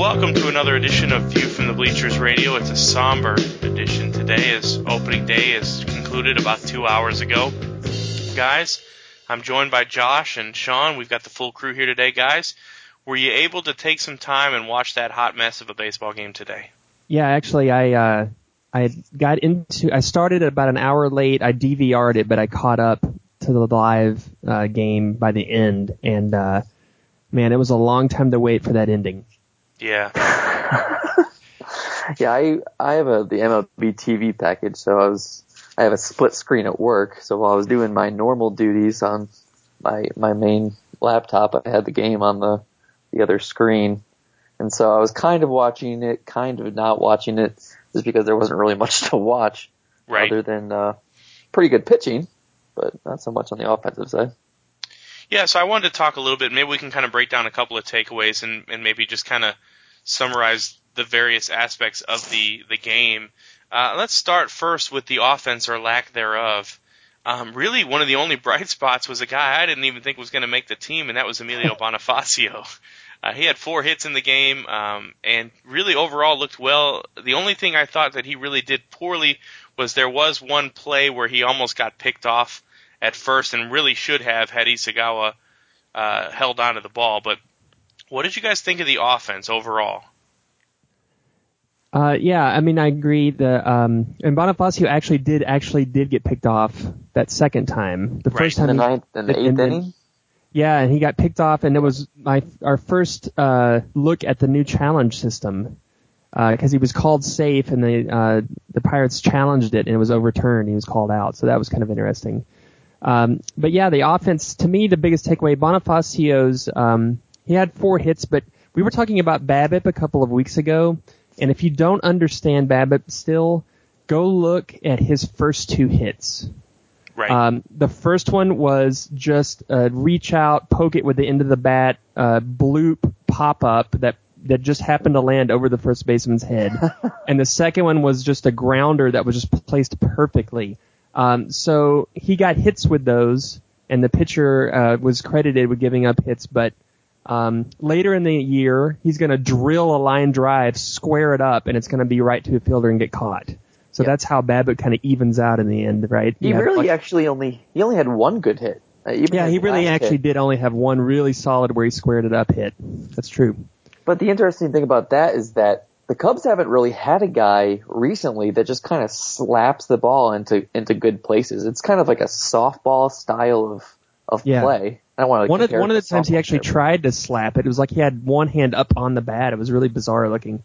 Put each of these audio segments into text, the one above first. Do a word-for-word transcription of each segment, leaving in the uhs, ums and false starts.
welcome to another edition of View from the Bleachers Radio. It's a somber edition today as opening day is concluded about two hours ago. Guys, I'm joined by Josh and Sean. We've got the full crew here today, guys. Were you able to take some time and watch that hot mess of a baseball game today? Yeah, actually, I uh, I got into. I started about an hour late. I D V R'd it, but I caught up to the live uh, game by the end, and uh, man, it was a long time to wait for that ending. Yeah. yeah, I I have a the M L B T V package, so I was I have a split screen at work. So while I was doing my normal duties on my my main laptop, I had the game on the the other screen, and so I was kind of watching it, kind of not watching it, just because there wasn't really much to watch, right. other than uh, pretty good pitching, but not so much on the offensive side. Yeah, so I wanted to talk a little bit. Maybe we can kind of break down a couple of takeaways and, and maybe just kind of summarize the various aspects of the, the game. Uh, let's start first with the offense or lack thereof. Um, really, one of the only bright spots was a guy I didn't even think was going to make the team, and that was Emilio Bonifacio. Uh, he had four hits in the game um, and really overall looked well. The only thing I thought that he really did poorly was there was one play where he almost got picked off at first and really should have had Isagawa uh, held onto the ball. But what did you guys think of the offense overall? Uh, yeah, I mean, I agree. The um, and Bonifacio actually did actually did get picked off that second time. The right. first time, in the he, ninth and the eighth and then, inning. Yeah, and he got picked off, and it was my our first uh, look at the new challenge system because uh, he was called safe, and the uh, the Pirates challenged it, and it was overturned. He was called out, so that was kind of interesting. Um, but yeah, the offense, to me, the biggest takeaway, Bonifacio's, um, he had four hits, but we were talking about BABIP a couple of weeks ago, and if you don't understand BABIP still, go look at his first two hits. Right. Um, the first one was just uh, reach out, poke it with the end of the bat, uh, bloop pop up that that just happened to land over the first baseman's head, and the second one was just a grounder that was just placed perfectly. Um, so he got hits with those, and the pitcher uh, was credited with giving up hits. But um, later in the year, he's going to drill a line drive, square it up, and it's going to be right to a fielder and get caught. So Yep. that's how BABIP kind of evens out in the end, right? He You really have, actually only he only had one good hit. Uh, even yeah, his he really last actually hit. did only have one really solid where he squared it up hit. That's true. But the interesting thing about that is that the Cubs haven't really had a guy recently that just kind of slaps the ball into into good places. It's kind of like a softball style of of Yeah. play. I don't want to like, One of compare one it of the to times he softball actually there, tried to slap it, it was like he had one hand up on the bat. It was really bizarre looking.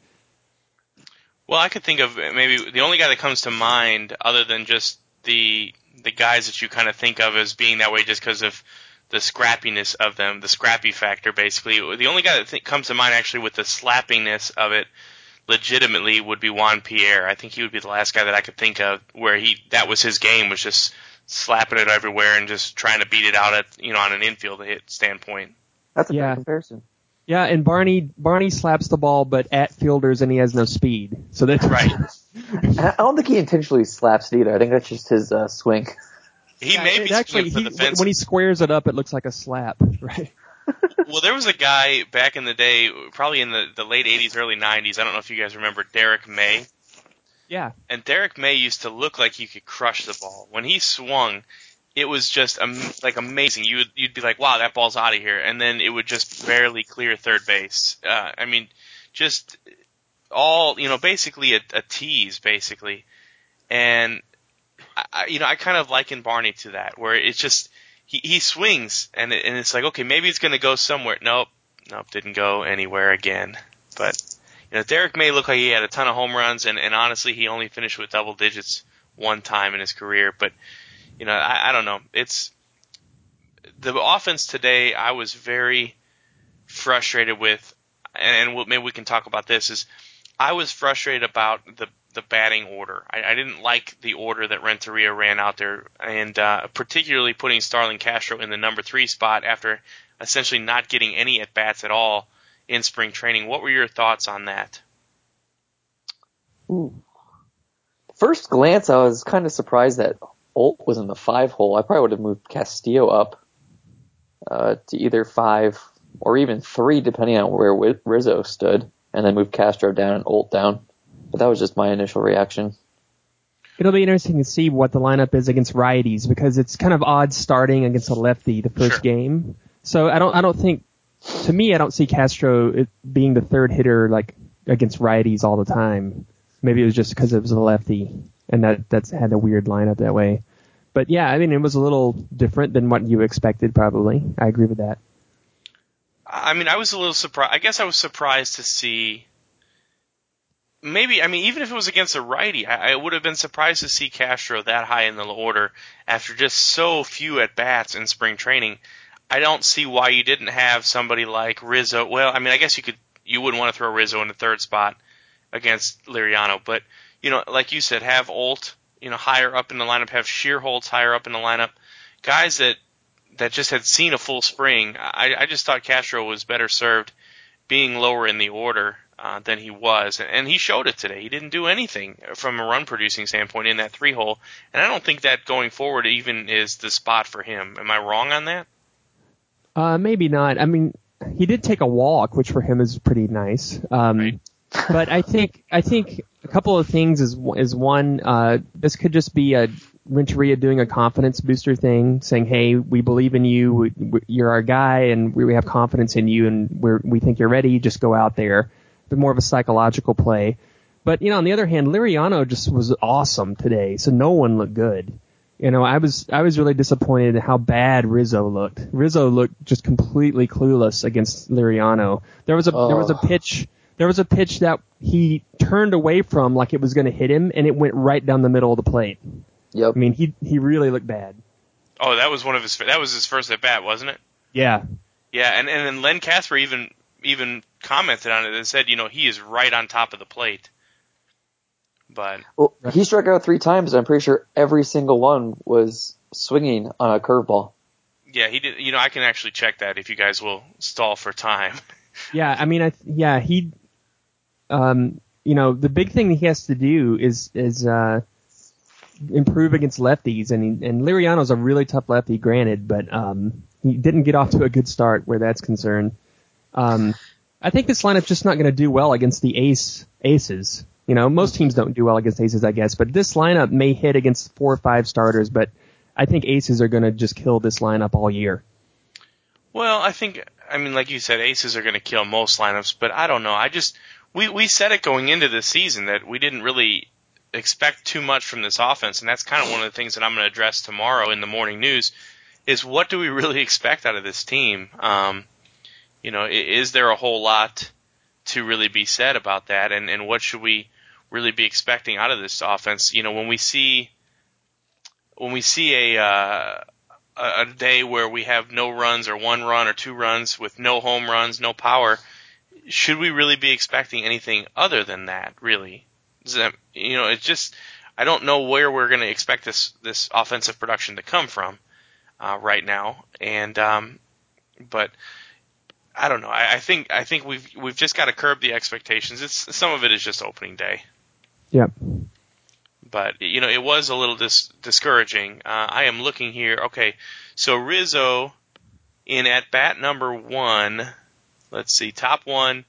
Well, I could think of maybe the only guy that comes to mind other than just the the guys that you kind of think of as being that way just because of the scrappiness of them, the scrappy factor, basically. The only guy that th- comes to mind actually with the slappiness of it legitimately would be Juan Pierre. I think he would be the last guy that I could think of where he that was his game, was just slapping it everywhere and just trying to beat it out at, you know, on an infield hit standpoint. That's a Yeah. fair comparison. Yeah, and Barney Barney slaps the ball, but at fielders, and he has no speed. So that's Right. I don't think he intentionally slaps it either. I think that's just his uh, swing. He Yeah, may it be actually swinging for he, the fence. when he squares it up, it looks like a slap, right? Well, there was a guy back in the day, probably in the, the late eighties, early nineties. I don't know if you guys remember Derek May. Yeah. And Derek May used to look like he could crush the ball. When he swung, it was just um, like amazing. You would, you'd be like, wow, that ball's out of here. And then it would just barely clear third base. Uh, I mean, just all, you know, basically a, a tease, basically. And, I, you know, I kind of liken Barney to that, where it's just, he, he swings, and, it, and it's like, okay, maybe it's going to go somewhere. Nope. Nope, didn't go anywhere again. But, you know, Derek May looked like he had a ton of home runs, and, and honestly, he only finished with double digits one time in his career. But, you know, I, I don't know. It's the offense today. I was very frustrated with, and, and we'll, maybe we can talk about this. Is I was frustrated about the the batting order. I, I didn't like the order that Renteria ran out there, and uh, particularly putting Starlin Castro in the number three spot after essentially not getting any at bats at all in spring training. What were your thoughts on that? Ooh. First glance, I was kind of surprised that Olt was in the five hole. I probably would have moved Castillo up uh, to either five or even three, depending on where Rizzo stood. and then move Castro down and Olt down. But that was just my initial reaction. It'll be interesting to see what the lineup is against righties because it's kind of odd starting against a lefty the first Sure. game. So I don't I don't think to me I don't see Castro being the third hitter like against righties all the time. Maybe it was just because it was a lefty and that that's had a weird lineup that way. But yeah, I mean it was a little different than what you expected probably. I agree with that. I mean, I was a little surprised. I guess I was surprised to see. Maybe, I mean, even if it was against a righty, I, I would have been surprised to see Castro that high in the order after just so few at-bats in spring training. I don't see why you didn't have somebody like Rizzo. Well, I mean, I guess you could, you wouldn't want to throw Rizzo in the third spot against Liriano, but, you know, like you said, have Olt, you know, higher up in the lineup, have Shearholtz higher up in the lineup. Guys that, that just had seen a full spring. I, I just thought Castro was better served being lower in the order. Uh, than he was, and he showed it today. He didn't do anything from a run-producing standpoint in that three-hole, and I don't think that going forward even is the spot for him. Am I wrong on that? Uh, maybe not. I mean, he did take a walk, which for him is pretty nice. Um, Right. But I think I think a couple of things is is one. Uh, this could just be a Renteria doing a confidence booster thing, saying, "Hey, we believe in you. We, we, you're our guy, and we, we have confidence in you, and we're, we think you're ready. Just go out there." But more of a psychological play. But you know, on the other hand, Liriano just was awesome today, so no one looked good. You know, I was I was really disappointed in how bad Rizzo looked. Rizzo looked just completely clueless against Liriano. There was a Oh. there was a pitch there was a pitch that he turned away from like it was going to hit him, and it went right down the middle of the plate. Yep. I mean, he he really looked bad. Oh, that was one of his. That was his first at bat, wasn't it? Yeah. Yeah, and and then Len Casper even even commented on it and said, you know, he is right on top of the plate. But Well, he struck out three times, and I'm pretty sure every single one was swinging on a curveball. yeah, he did. You know, I can actually check that if you guys will stall for time. Yeah, I mean, I yeah, he, um, you know, the big thing he has to do is is uh, improve against lefties, and he, and Liriano's a really tough lefty, granted, but um, he didn't get off to a good start where that's concerned. Um, I think this lineup's just not going to do well against the ace aces. You know, most teams don't do well against aces, I guess, but this lineup may hit against four or five starters, but I think aces are going to just kill this lineup all year. Well, I think, I mean, like you said, aces are going to kill most lineups, but I don't know. I just, we, we said it going into this season that we didn't really expect too much from this offense, and that's kind of one of the things that I'm going to address tomorrow in the morning news, is what do we really expect out of this team? Um, you know, is there a whole lot to really be said about that, and, and what should we really be expecting out of this offense? You know, when we see, when we see a, uh, a day where we have no runs or one run or two runs with no home runs, no power, should we really be expecting anything other than that, really? Is that, you know, it's just, I don't know where we're going to expect this, this offensive production to come from uh, right now. And, um, but I don't know. I, I think, I think we've, we've just got to curb the expectations. It's, some of it is just opening day. Yep. But, you know, it was a little dis- discouraging. Uh, I am looking here. Okay, so Rizzo in at-bat number one, let's see, top one,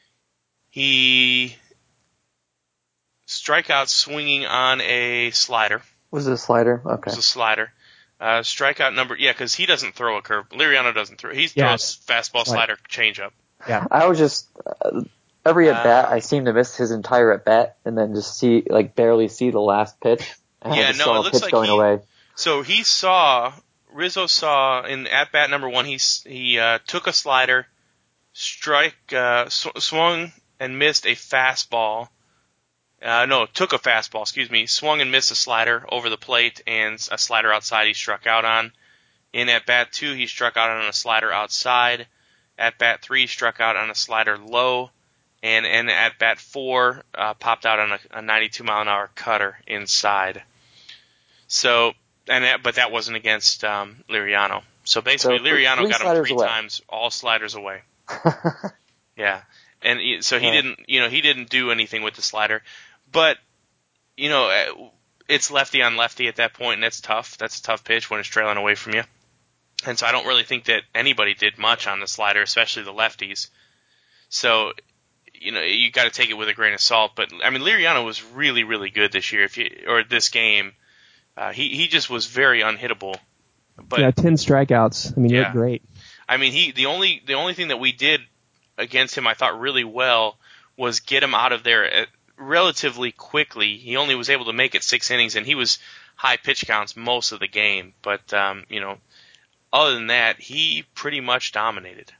he strikeout swinging on a slider. Was it a slider? Okay. It was a slider. Uh, strikeout number, yeah, because he doesn't throw a curve. Liriano doesn't throw. He Yeah. throws fastball, slider, changeup. Yeah. I was just uh, every at bat, Um, I seem to miss his entire at bat, and then just see like barely see the last pitch. And Yeah, I just no, saw it a looks pitch like going he- away. So he saw, Rizzo saw in at bat number one, he he uh, took a slider, strike, uh, sw- swung and missed a fastball. Uh, no, took a fastball, excuse me, swung and missed a slider over the plate and a slider outside he struck out on. In at bat two, he struck out on a slider outside. At bat three, struck out on a slider low. And, and at bat four, uh, popped out on a, a ninety-two mile an hour cutter inside. So, and that, but that wasn't against um, Liriano. So basically, So, Liriano three got him sliders three away. times, all sliders away. Yeah, and he, so he Yeah. didn't, you know, he didn't do anything with the slider. But you know, uh, it's lefty on lefty at that point, and that's tough. That's a tough pitch when it's trailing away from you. And so I don't really think that anybody did much on the slider, especially the lefties. So, you know, you got to take it with a grain of salt. But I mean, Liriano was really, really good this year. If you or this game, uh, he he just was very unhittable. But yeah, ten strikeouts. I mean, he yeah. looked great. I mean, he the only the only thing that we did against him, I thought really well, was get him out of there relatively quickly. He only was able to make it six innings, and he was high pitch counts most of the game. But um, you know, other than that, he pretty much dominated.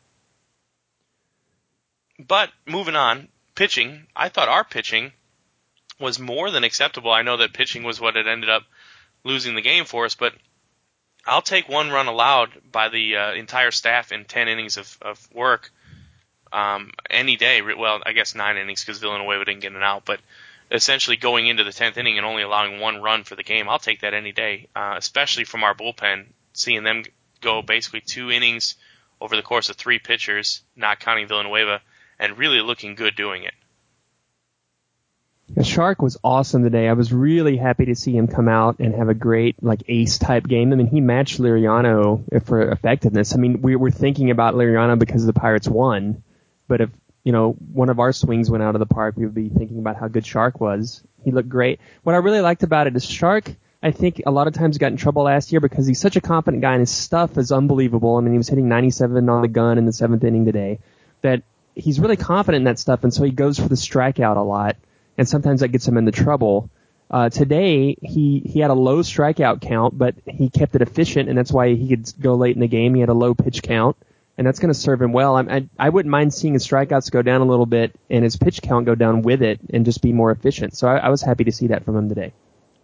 But moving on, pitching, I thought our pitching was more than acceptable. I know that pitching was what had ended up losing the game for us, but I'll take one run allowed by the uh, entire staff in ten innings of, of work um, any day. Well, I guess nine innings because Villanueva didn't get an out, but essentially going into the tenth inning and only allowing one run for the game, I'll take that any day, uh, especially from our bullpen, seeing them go basically two innings over the course of three pitchers, not counting Villanueva, and really looking good doing it. The Shark was awesome today. I was really happy to see him come out and have a great like ace type game. I mean, he matched Liriano for effectiveness. I mean, we were thinking about Liriano because the Pirates won, but if you know one of our swings went out of the park, we would be thinking about how good Shark was. He looked great. What I really liked about it is Shark, I think a lot of times got in trouble last year because he's such a confident guy and his stuff is unbelievable. I mean, he was hitting ninety-seven on the gun in the seventh inning today. That he's really confident in that stuff, and so he goes for the strikeout a lot, and sometimes that gets him into trouble. Uh, today, he, he had a low strikeout count, but he kept it efficient, and that's why he could go late in the game. He had a low pitch count, and that's going to serve him well. I, I, I wouldn't mind seeing his strikeouts go down a little bit and his pitch count go down with it and just be more efficient. So I, I was happy to see that from him today.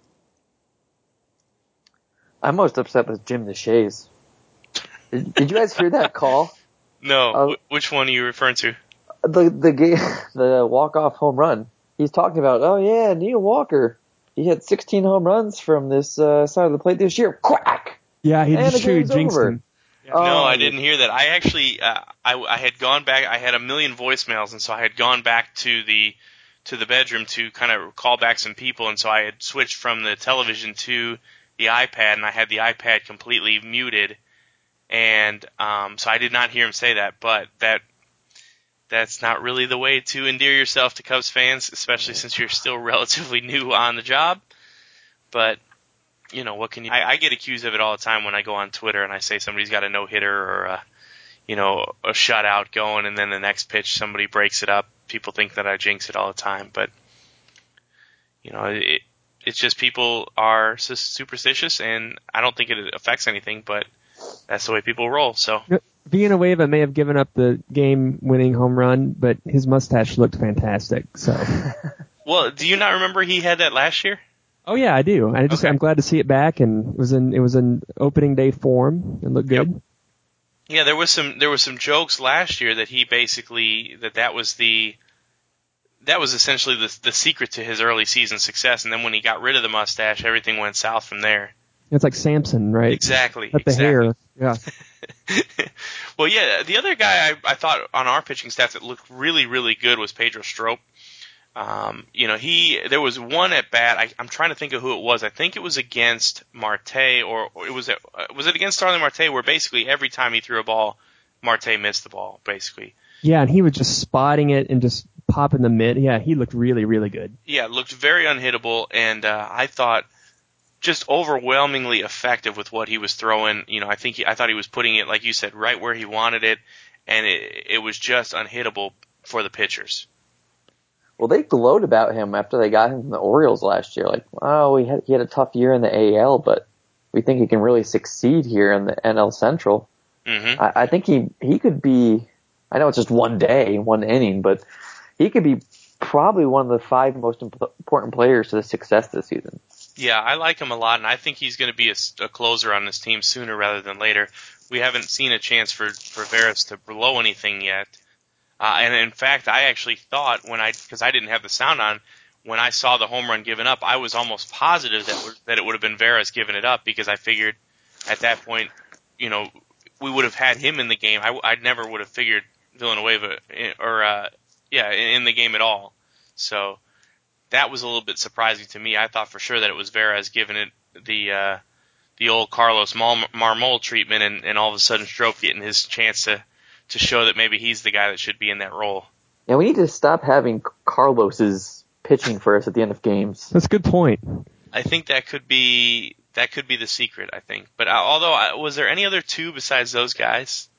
I'm most upset with Jim DeShays. Did, did you guys hear that call? No, Uh, wh- which one are you referring to? The the game, the walk-off home run. He's talking about, oh yeah, Neil Walker. He hit sixteen home runs from this uh, side of the plate this year. Quack! Yeah, he And just the game's jinxed over. him. Oh, No, I didn't hear that. I actually, uh, I, I had gone back. I had a million voicemails, and so I had gone back to the to the bedroom to kind of call back some people, and so I had switched from the television to the iPad, and I had the iPad completely muted, and um, so I did not hear him say that. But that that's not really the way to endear yourself to Cubs fans, especially since you're still relatively new on the job. But you know, what can you, I, I get accused of it all the time when I go on Twitter and I say somebody's got a no-hitter or a, you know, a shutout going, and then the next pitch somebody breaks it up. People think that I jinx it all the time, but, you know, it, it's just people are superstitious, and I don't think it affects anything, but that's the way people roll, so. Villanueva may have given up the game-winning home run, but his mustache looked fantastic, so. Well, do you not remember he had that last year? Oh yeah, I do. I just Okay. I'm glad to see it back, and it was in it was in opening day form. It looked good. Yep. Yeah, there was some there was some jokes last year that he basically that that was the that was essentially the the secret to his early season success, and then when he got rid of the mustache, everything went south from there. It's like Samson, right? Exactly. Cut the exactly. hair. Yeah. Well, yeah, the other guy I, I thought on our pitching stats that looked really really good was Pedro Strop. Um, you know, he, there was one at bat, I, I'm trying to think of who it was. I think it was against Marte, or, or it was, it, uh, was it against Starling Marte, where basically every time he threw a ball, Marte missed the ball, basically. Yeah, and he was just spotting it and just popping the mid. Yeah, he looked really, really good. Yeah, looked very unhittable, and, uh, I thought just overwhelmingly effective with what he was throwing. You know, I think he, I thought he was putting it, like you said, right where he wanted it, and it, it was just unhittable for the pitchers. Well, they glowed about him after they got him from the Orioles last year. Like, oh, he had, he had a tough year in the A L, but we think he can really succeed here in the N L Central. Mm-hmm. I, I think he he could be, I know it's just one day, one inning, but he could be probably one of the five most imp- important players to the success this season. Yeah, I like him a lot, and I think he's going to be a, a closer on this team sooner rather than later. We haven't seen a chance for, for Veras to blow anything yet. Uh, and in fact, I actually thought when I, because I didn't have the sound on, when I saw the home run given up, I was almost positive that w- that it would have been Veras giving it up, because I figured at that point, you know, we would have had him in the game. I, I never would have figured Villanueva in, or uh, yeah in, in the game at all. So that was a little bit surprising to me. I thought for sure that it was Veras giving it the uh, the old Carlos Mar- Marmol treatment, and, and all of a sudden Strop getting his chance to. to show that maybe he's the guy that should be in that role. Yeah, we need to stop having Carlos's pitching for us at the end of games. That's a good point. I think that could be that could be the secret. I think, but uh, although uh, was there any other two besides those guys?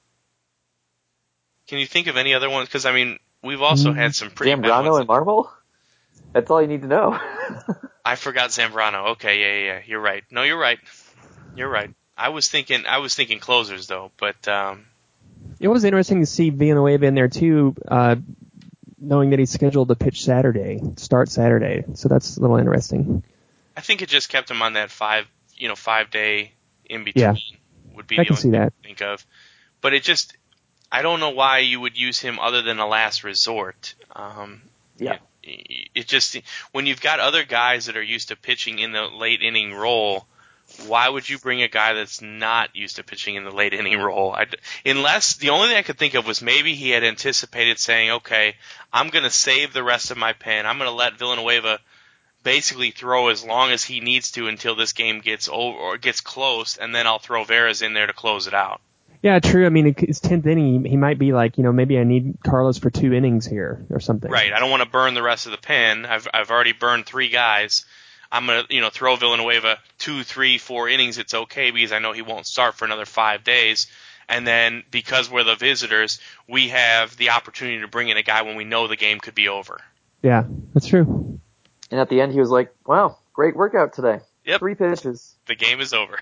Can you think of any other ones? Because I mean, we've also Mm. had some pretty bad Zambrano ones. and Marvel? That's all you need to know. I forgot Zambrano. Okay, yeah, yeah, yeah, you're right. No, you're right. You're right. I was thinking, I was thinking closers though, but um, It was interesting to see Villanueva in there too, uh, knowing that he's scheduled to pitch Saturday, start Saturday. So that's a little interesting. I think it just kept him on that five, you know, five day in between. Yeah. Would be I the can only see thing that. I think of. But it just, I don't know why you would use him other than a last resort. Um, Yeah. It, it just, when you've got other guys that are used to pitching in the late inning role, why would you bring a guy that's not used to pitching in the late inning role? I, unless, the only thing I could think of was maybe he had anticipated saying, okay, I'm going to save the rest of my pen. I'm going to let Villanueva basically throw as long as he needs to until this game gets over or gets close, and then I'll throw Veras in there to close it out. Yeah, true. I mean, it's tenth inning. He might be like, you know, maybe I need Carlos for two innings here or something. Right. I don't want to burn the rest of the pen. I've I've already burned three guys. I'm gonna, you know, throw Villanueva two, three, four innings. It's okay because I know he won't start for another five days. And then because we're the visitors, we have the opportunity to bring in a guy when we know the game could be over. Yeah, that's true. And at the end, he was like, wow, great workout today. Yep. Three pitches. The game is over.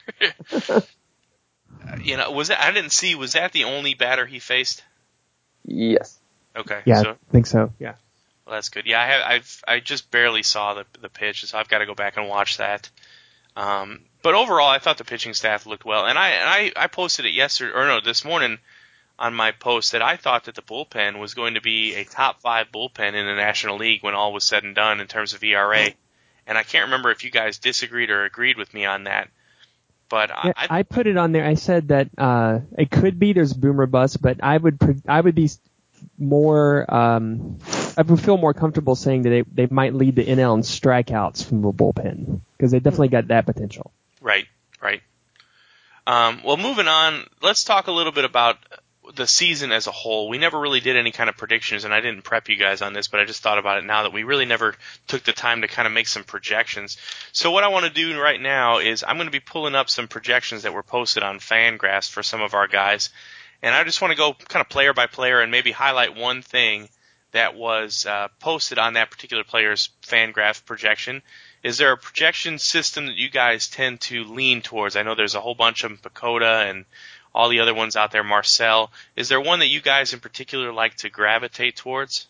You know, was that, I didn't see, was that the only batter he faced? Yes. Okay. Yeah, So, I think so. Yeah. well, that's good. Yeah, I have, I've, I just barely saw the the pitch, so I've got to go back and watch that. Um, but overall, I thought the pitching staff looked well, and I and I, I posted it yesterday, or no, this morning on my post that I thought that the bullpen was going to be a top five bullpen in the National League when all was said and done in terms of E R A, and I can't remember if you guys disagreed or agreed with me on that. But Yeah, I, I put it on there. I said that uh, it could be there's boomer bust, but I would pre- I would be more um, I would feel more comfortable saying that they they might lead the N L in strikeouts from the bullpen because they definitely got that potential. Right, right. Um, well, moving on, let's talk a little bit about the season as a whole. We never really did any kind of predictions, and I didn't prep you guys on this, but I just thought about it now that we really never took the time to kind of make some projections. So what I want to do right now is I'm going to be pulling up some projections that were posted on Fangraphs for some of our guys, and I just want to go kind of player by player and maybe highlight one thing that was uh, posted on that particular player's Fangraph projection. Is there a projection system that you guys tend to lean towards? I know there's a whole bunch of them, Pacoda and all the other ones out there, Marcel. Is there one that you guys in particular like to gravitate towards?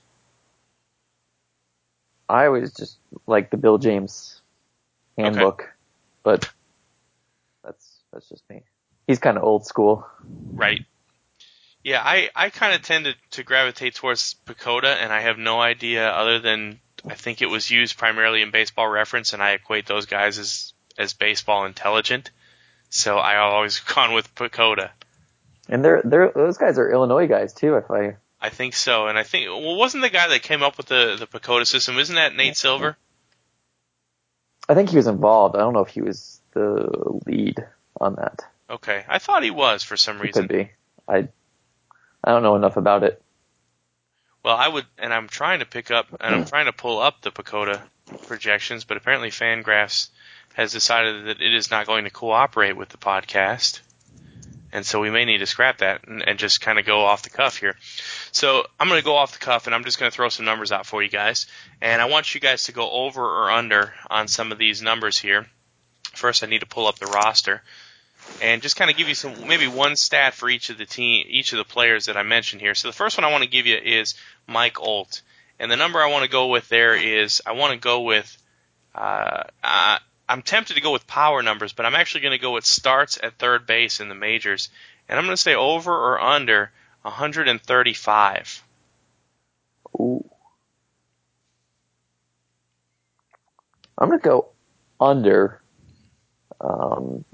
I always just like the Bill James handbook, okay. But that's that's just me. He's kind of old school. Right. Yeah, I, I kind of tend to, to gravitate towards Pacoda, and I have no idea other than I think it was used primarily in Baseball Reference, and I equate those guys as, as baseball intelligent. So I always gone with Pacoda. And they're they're those guys are Illinois guys too, if I I think so. And I think well wasn't the guy that came up with the, the Pacoda system, isn't that Nate Silver? I think he was involved. I don't know if he was the lead on that. Okay. I thought he was for some He reason. could be. I I don't know enough about it. Well, I would, and I'm trying to pick up, and I'm trying to pull up the Pacoda projections, but apparently Fangraphs has decided that it is not going to cooperate with the podcast, and so we may need to scrap that and, and just kind of go off the cuff here. So I'm going to go off the cuff, and I'm just going to throw some numbers out for you guys, and I want you guys to go over or under on some of these numbers here. First, I need to pull up the roster. And just kind of give you some, maybe one stat for each of the team, each of the players that I mentioned here. So the first one I want to give you is Mike Olt, and the number I want to go with there is I want to go with. Uh, uh, I'm tempted to go with power numbers, but I'm actually going to go with starts at third base in the majors, and I'm going to say over or under one thirty-five. Ooh. I'm going to go under. Um.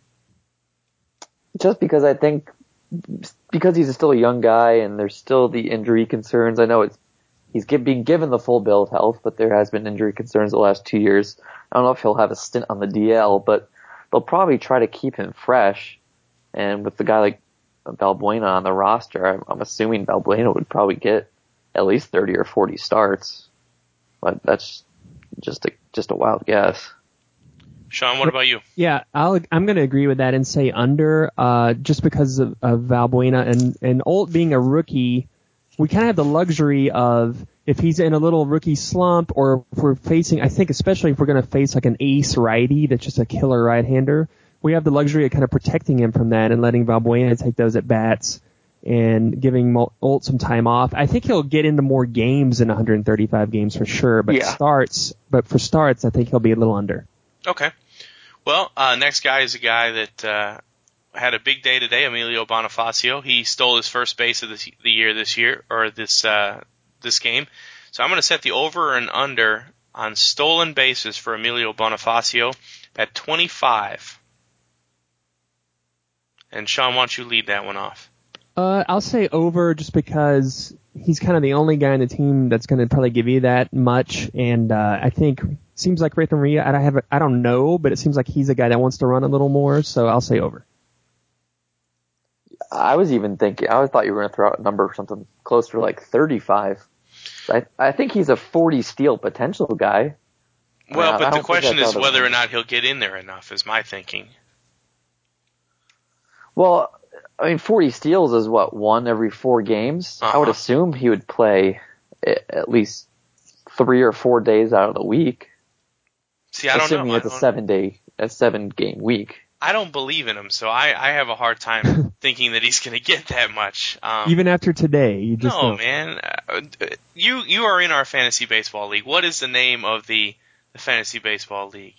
Just because I think, because he's still a young guy and there's still the injury concerns. I know it's he's get, being given the full bill of health, but there has been injury concerns the last two years. I don't know if he'll have a stint on the D L, but they'll probably try to keep him fresh. And with the guy like Valbuena on the roster, I'm, I'm assuming Valbuena would probably get at least thirty or forty starts. But that's just a just a wild guess. Sean, what about you? Yeah, I'll, I'm going to agree with that and say under, uh, just because of, of Valbuena and, and Olt being a rookie. We kind of have the luxury of if he's in a little rookie slump or if we're facing, I think especially if we're going to face like an ace righty that's just a killer right-hander, we have the luxury of kind of protecting him from that and letting Valbuena take those at bats and giving Olt some time off. I think he'll get into more games than one hundred thirty-five games for sure, but Yeah. starts, but for starts, I think he'll be a little under. Okay. Well, uh, next guy is a guy that uh, had a big day today, Emilio Bonifacio. He stole his first base of the, the year this year, or this uh, this game. So I'm going to set the over and under on stolen bases for Emilio Bonifacio at twenty-five. And Sean, why don't you lead that one off? Uh, I'll say over just because he's kind of the only guy on the team that's going to probably give you that much, and uh, I think seems like Ray Maria. I don't have, a, I don't know, but it seems like he's a guy that wants to run a little more. So I'll say over. I was even thinking, I thought you were going to throw out a number something closer to like thirty-five. I I think he's a forty steal potential guy. Well, I mean, I but the don't think question that's is out of whether the- or not he'll get in there enough, is my thinking. Well, I mean, forty steals is what, one every four games? Uh-huh. I would assume he would play at least three or four days out of the week. See, I don't assuming know. it's I a don't, seven day, a seven game week. I don't believe in him, so I, I have a hard time thinking that he's going to get that much. Um, Even after today, you just no, don't. man. Uh, you you are in our fantasy baseball league. What is the name of the, the fantasy baseball league?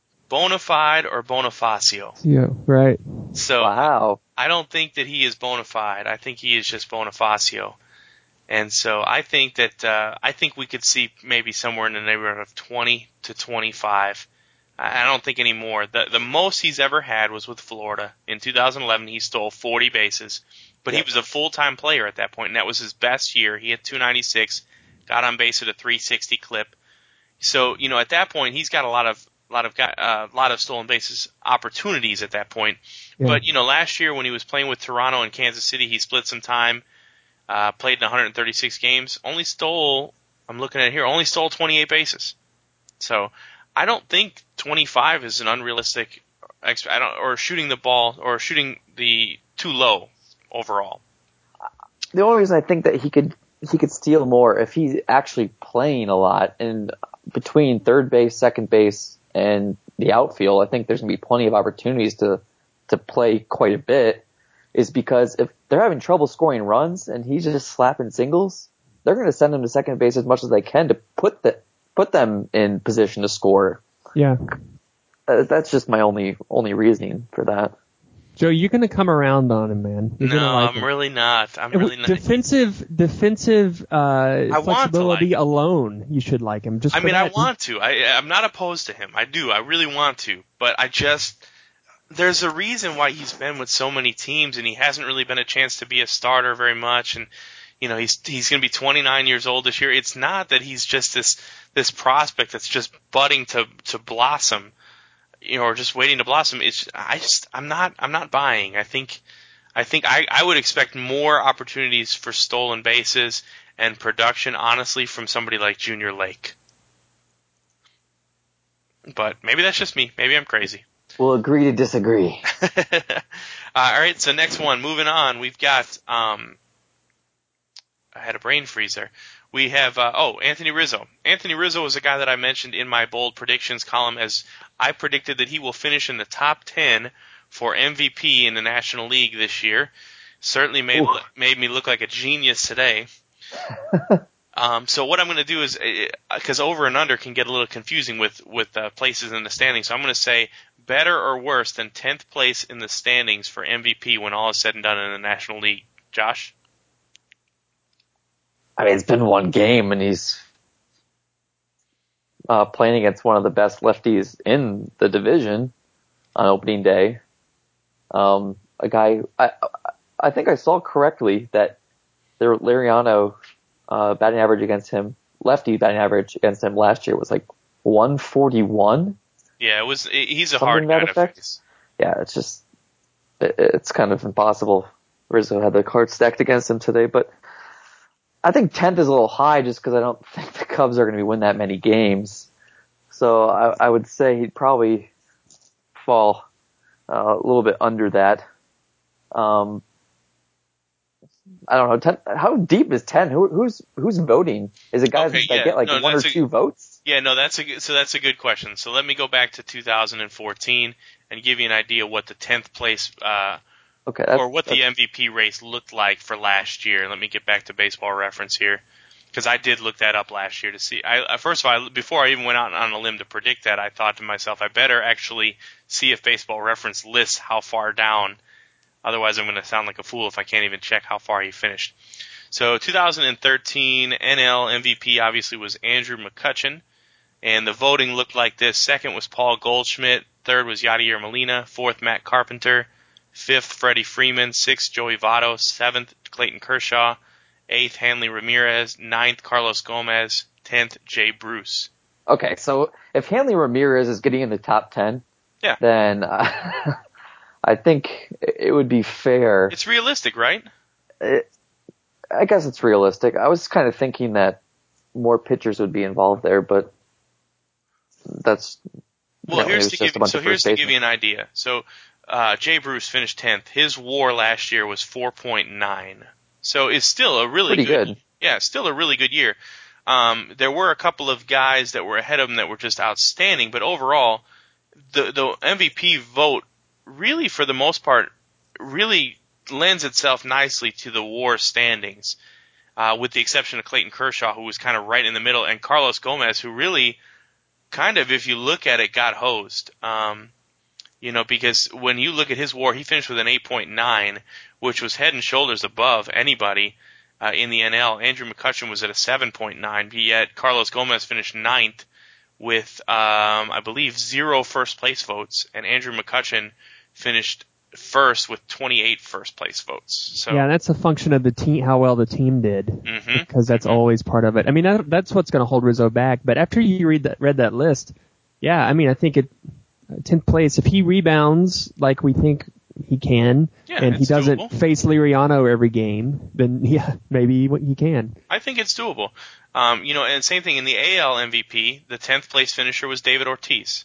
Bonafide or Bonifacio? Yeah, right. So Wow. I don't think that he is Bonafide. I think he is just Bonifacio. And so I think that uh, I think we could see maybe somewhere in the neighborhood of twenty to twenty-five. I don't think any more. The the most he's ever had was with Florida. In two thousand eleven, he stole forty bases, but Yep. he was a full-time player at that point, and that was his best year. He had two ninety-six, got on base at a three sixty clip. So, you know, at that point, he's got a lot of lot of uh, lot of stolen bases opportunities at that point. Yeah. But you know, last year when he was playing with Toronto and Kansas City, he split some time, uh, played in one hundred thirty-six games, only stole. I'm looking at it here, only stole twenty-eight bases. So I don't think twenty-five is an unrealistic, exp- I don't, or shooting the ball or shooting the too low overall. The only reason I think that he could he could steal more if he's actually playing a lot, and between third base, second base, and the outfield, I think there's gonna be plenty of opportunities to to play quite a bit. Is because if they're having trouble scoring runs and he's just slapping singles, they're gonna send him to second base as much as they can to put the put them in position to score. Yeah. Uh, that's just my only only reasoning for that. Joe, you're going to come around on him, man. You're No, gonna like I'm him. really not. I'm And really with not. Defensive, defensive uh, want to flexibility like him. alone, you should like him. Just I for mean, I that. want to. I, I'm not opposed to him. I do. I really want to. But I just, there's a reason why he's been with so many teams, and he hasn't really been a chance to be a starter very much. And you know, he's he's going to be twenty-nine years old this year. It's not that he's just this this prospect that's just budding to to blossom, you know, or just waiting to blossom. It's I just I'm not I'm not buying. I think I think I, I would expect more opportunities for stolen bases and production, honestly, from somebody like Junior Lake. But maybe that's just me. Maybe I'm crazy. We'll agree to disagree. uh, all right, so next one. Moving on, we've got. Um, I had a brain freeze there. We have, uh, oh, Anthony Rizzo. Anthony Rizzo is a guy that I mentioned in my bold predictions column, as I predicted that he will finish in the top ten for M V P in the National League this year. Certainly made Ooh. made me look like a genius today. um, so what I'm going to do is, because over and under can get a little confusing with, with uh, places in the standings, so I'm going to say better or worse than tenth place in the standings for M V P when all is said and done in the National League. Josh? I mean, it's been one game, and he's uh, playing against one of the best lefties in the division on opening day. Um, a guy, I, I think I saw correctly that their Liriano uh, batting average against him, lefty batting average against him last year was like one forty-one. Yeah, it was. He's a Something hard to guy that to effect? face. Yeah, it's just, it, it's kind of impossible. Rizzo had the cards stacked against him today, but I think tenth is a little high just because I don't think the Cubs are going to win that many games. So I, I would say he'd probably fall uh, a little bit under that. Um, I don't know. ten, how deep is ten? Who, who's who's voting? Is it guys Okay, that yeah. get like No, one or that's a- two votes? Yeah, no, that's a good, so that's a good question. So let me go back to two thousand fourteen and give you an idea what the tenth place uh, Okay, that's, or what the that's- M V P race looked like for last year. Let me get back to Baseball Reference here, because I did look that up last year to see. I first of all, I, before I even went out on a limb to predict that, I thought to myself, I better actually see if Baseball Reference lists how far down. Otherwise, I'm going to sound like a fool if I can't even check how far he finished. So two thousand thirteen N L M V P obviously was Andrew McCutchen, and the voting looked like this. Second was Paul Goldschmidt. Third was Yadier Molina. Fourth, Matt Carpenter. Fifth, Freddie Freeman. Sixth, Joey Votto. Seventh, Clayton Kershaw. Eighth, Hanley Ramirez. Ninth, Carlos Gomez. Tenth, Jay Bruce. Okay, so if Hanley Ramirez is getting in the top ten, Yeah. then uh, I think it would be fair. It's realistic, right? It, I guess it's realistic. I was kind of thinking that more pitchers would be involved there, but that's Well, you know, here's it to was give just a bunch so of here's first to give basemen. you an idea. So uh, Jay Bruce finished tenth. His WAR last year was four point nine. So it's still a really Pretty good. Yeah, still a really good year. Um, there were a couple of guys that were ahead of him that were just outstanding, but overall, the the M V P vote really, for the most part, really lends itself nicely to the WAR standings, uh, with the exception of Clayton Kershaw, who was kind of right in the middle, and Carlos Gomez, who really kind of, if you look at it, got hosed. Um, you know, because when you look at his WAR, he finished with an eight point nine, which was head and shoulders above anybody uh, in the N L. Andrew McCutchen was at a seven point nine, yet Carlos Gomez finished ninth with, um, I believe, zero first place votes, and Andrew McCutchen finished first with twenty-eight first place votes. So Yeah, that's a function of the team, how well the team did, Mhm. because that's Mhm. always part of it. I mean, that, that's what's going to hold Rizzo back. But after you read that, read that list, yeah, I mean, I think it tenth place. If he rebounds like we think he can, Yeah, and he it's doesn't doable. face Liriano every game, then yeah, maybe he can. I think it's doable. Um, you know, and same thing in the A L M V P, the tenth place finisher was David Ortiz.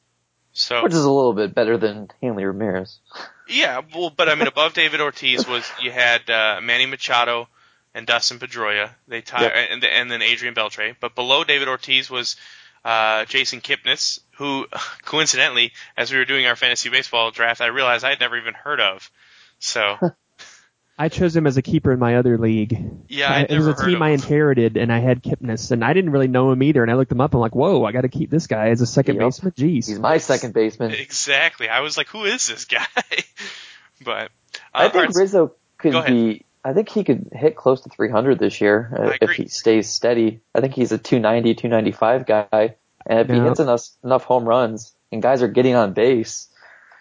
So Which is a little bit better than Hanley Ramirez. yeah, well, but I mean, above David Ortiz was you had uh, Manny Machado and Dustin Pedroia. They tie, Yep. and, and then Adrian Beltre. But below David Ortiz was uh, Jason Kipnis, who coincidentally, as we were doing our fantasy baseball draft, I realized I had never even heard of. So I chose him as a keeper in my other league. yeah, I, I'd it was a never heard team of I him. inherited, and I had Kipnis, and I didn't really know him either. And I looked him up, and I'm like, whoa, I got to keep this guy as a second Yep. baseman. Jeez. He's my second baseman. Exactly. I was like, who is this guy? but uh, I all think right, Rizzo could go ahead. be. I think he could hit close to three hundred this year uh, I if agree. he stays steady. I think he's a two ninety, two ninety-five guy, and if he Yeah. hits enough enough home runs and guys are getting on base,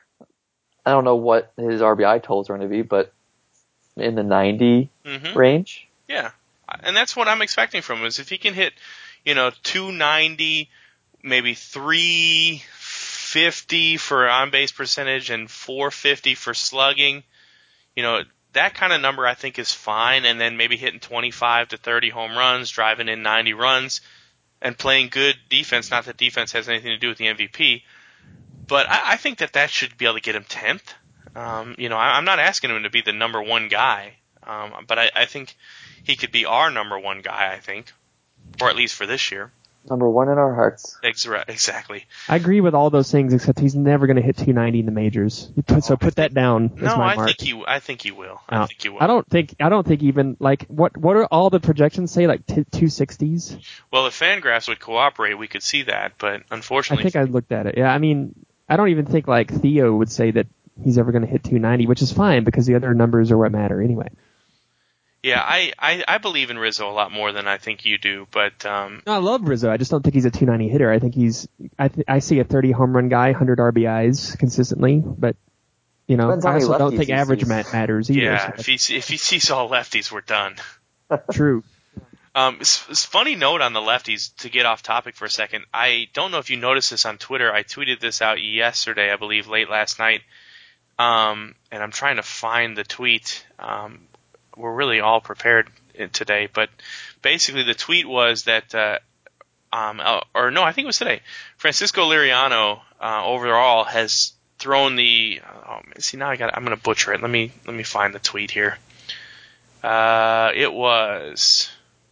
I don't know what his R B I totals are going to be, but in the ninety Mhm. range. Yeah, and that's what I'm expecting from him. Is if he can hit, you know, two ninety, maybe three fifty for on base percentage and four fifty for slugging, you know, that kind of number I think is fine. And then maybe hitting twenty-five to thirty home runs, driving in ninety runs, and playing good defense. Not that defense has anything to do with the M V P, but I, I think that that should be able to get him tenth. Um, you know, I, I'm not asking him to be the number one guy, um, but I, I think he could be our number one guy, I think, or at least for this year. Number one in our hearts. Ex- Exactly. I agree with all those things, except he's never going to hit two ninety in the majors. You put- So put that down as No, my I mark. think he. I think he will. I No, think he will. I don't think. I don't think even like what. What are all the projections say? Like t- two sixties. Well, if Fangraphs would cooperate, we could see that, but I unfortunately, think I looked at it. Yeah, I mean, I don't even think like Theo would say that he's ever going to hit two ninety, which is fine because the other numbers are what matter anyway. yeah, I, I, I believe in Rizzo a lot more than I think you do, but um, No, I love Rizzo. I just don't think he's a two ninety hitter. I think he's. I th- I see a thirty home run guy, one hundred R B Is consistently, but you know, Depends how I many also don't lefties think he average sees. ma- matters either. yeah, so if he if he sees all lefties, we're done. that's true. Um, it's, it's funny note on the lefties to get off topic for a second. I don't know if you noticed this on Twitter. I tweeted this out yesterday, I believe, late last night. Um, and I'm trying to find the tweet. Um, we're really all prepared today. But basically, the tweet was that, uh, um, or no, I think it was today. Francisco Liriano uh, overall has thrown the. Oh, see, now I got. I'm going to butcher it. Let me let me find the tweet here. Uh, it was.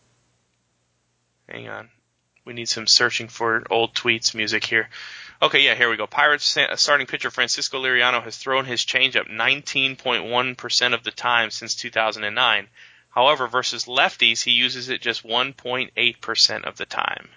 Hang on. We need some searching for old tweets music here. Okay, yeah, here we go. Pirates starting pitcher Francisco Liriano has thrown his changeup nineteen point one percent of the time since two thousand nine. However, versus lefties, he uses it just one point eight percent of the time.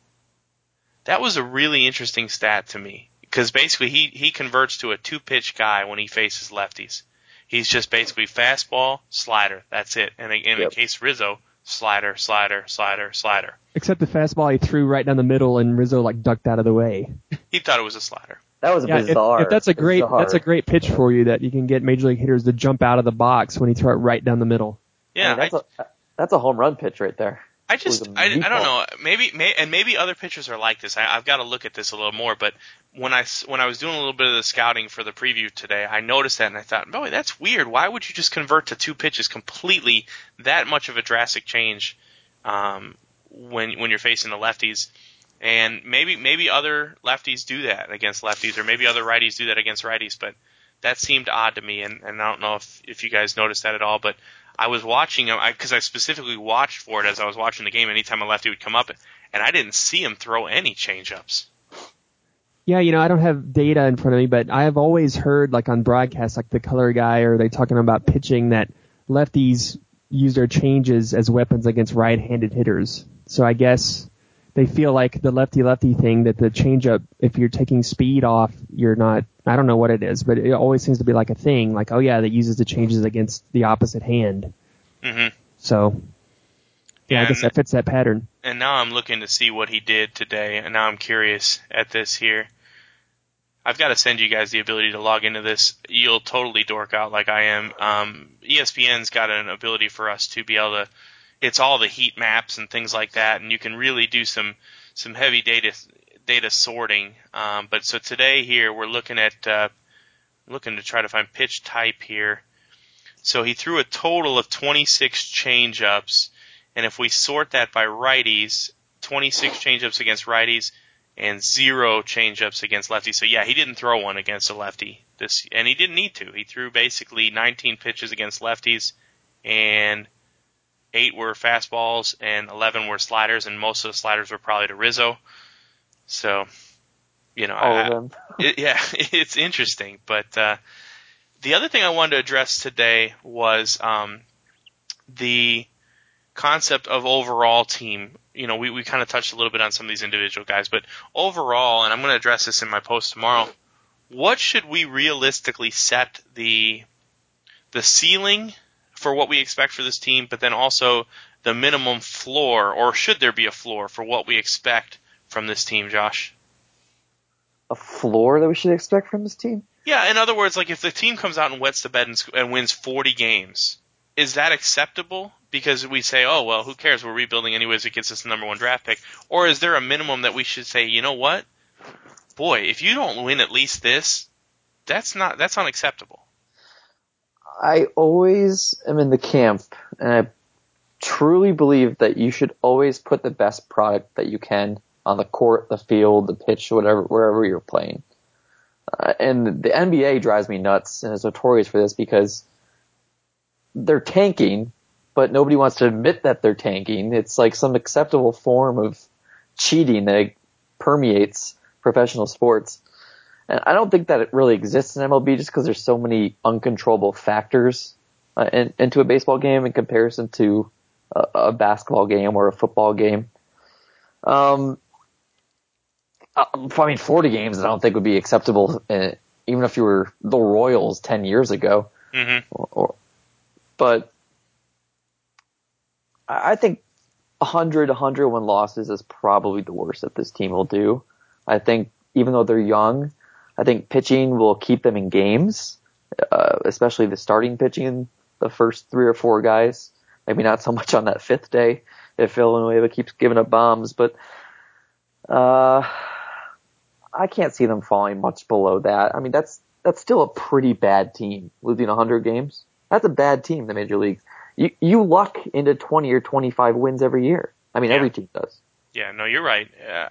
That was a really interesting stat to me because basically he, he converts to a two-pitch guy when he faces lefties. He's just basically fastball, slider. That's it. And in yep. case Rizzo, slider, slider, slider, slider. Except the fastball he threw right down the middle, and Rizzo like ducked out of the way. He thought it was a slider. That was yeah, bizarre. If, if that's a great, bizarre. that's a great pitch for you that you can get major league hitters to jump out of the box when you throw it right down the middle. Yeah, I mean, that's, I, a, that's a home run pitch right there. I just, I, I don't know. Maybe, may, and maybe other pitchers are like this. I, I've got to look at this a little more. But when I, when I was doing a little bit of the scouting for the preview today, I noticed that and I thought, boy, that's weird. Why would you just convert to two pitches completely? That much of a drastic change. Um, when when you're facing the lefties, and maybe maybe other lefties do that against lefties, or maybe other righties do that against righties, but that seemed odd to me, and, and I don't know if, if you guys noticed that at all, but I was watching him, because I, I specifically watched for it as I was watching the game, anytime a lefty would come up, and I didn't see him throw any changeups. Yeah, you know, I don't have data in front of me, but I have always heard, like on broadcasts, like the color guy, or they talking about pitching, that lefties use their changes as weapons against right-handed hitters. So I guess they feel like the lefty-lefty thing, that the changeup, if you're taking speed off, you're not, I don't know what it is, but it always seems to be like a thing, like, oh yeah, that uses the changes against the opposite hand. Mm-hmm. So, yeah, and, I guess that fits that pattern. And now I'm looking to see what he did today, and now I'm curious at this here. I've got to send you guys the ability to log into this. You'll totally dork out like I am. Um, E S P N's got an ability for us to be able to, it's all the heat maps and things like that, and you can really do some, some heavy data, data sorting. Um, but so today here, we're looking at, uh, looking to try to find pitch type here. So he threw a total of twenty-six changeups, and if we sort that by righties, twenty-six changeups against righties, and zero changeups against lefties. So yeah, he didn't throw one against a lefty this, and he didn't need to. He threw basically nineteen pitches against lefties, and eight were fastballs, and eleven were sliders, and most of the sliders were probably to Rizzo. So, you know, all I, of them. it, yeah, it's interesting. But uh, the other thing I wanted to address today was um, the concept of overall team. You know, we, we kind of touched a little bit on some of these individual guys, but overall, and I'm going to address this in my post tomorrow, what should we realistically set the the ceiling for what we expect for this team, but then also the minimum floor, or should there be a floor for what we expect from this team, Josh? A floor that we should expect from this team? Yeah, in other words, like if the team comes out and wets the bed and, and wins forty games, is that acceptable? Because we say, oh, well, who cares? We're rebuilding anyways. It gets us the number one draft pick. Or is there a minimum that we should say, you know what? Boy, if you don't win at least this, that's not that's unacceptable. I always am in the camp, and I truly believe that you should always put the best product that you can on the court, the field, the pitch, whatever, wherever you're playing. Uh, and the N B A drives me nuts, and is notorious for this because they're tanking, but nobody wants to admit that they're tanking. It's like some acceptable form of cheating that permeates professional sports. And I don't think that it really exists in M L B just because there's so many uncontrollable factors uh, in, into a baseball game in comparison to a, a basketball game or a football game. Um, I mean, forty games I don't think would be acceptable, uh, even if you were the Royals ten years ago. Mm-hmm. Or, or, but I think one hundred, one hundred one losses is probably the worst that this team will do. I think even though they're young, I think pitching will keep them in games, uh, especially the starting pitching, the first three or four guys. Maybe not so much on that fifth day if Villanueva keeps giving up bombs, but uh, I can't see them falling much below that. I mean, that's that's still a pretty bad team, losing one hundred games. That's a bad team, the major leagues. you you luck into twenty or twenty-five wins every year. I mean, yeah. every team does. Yeah, no, you're right. Uh,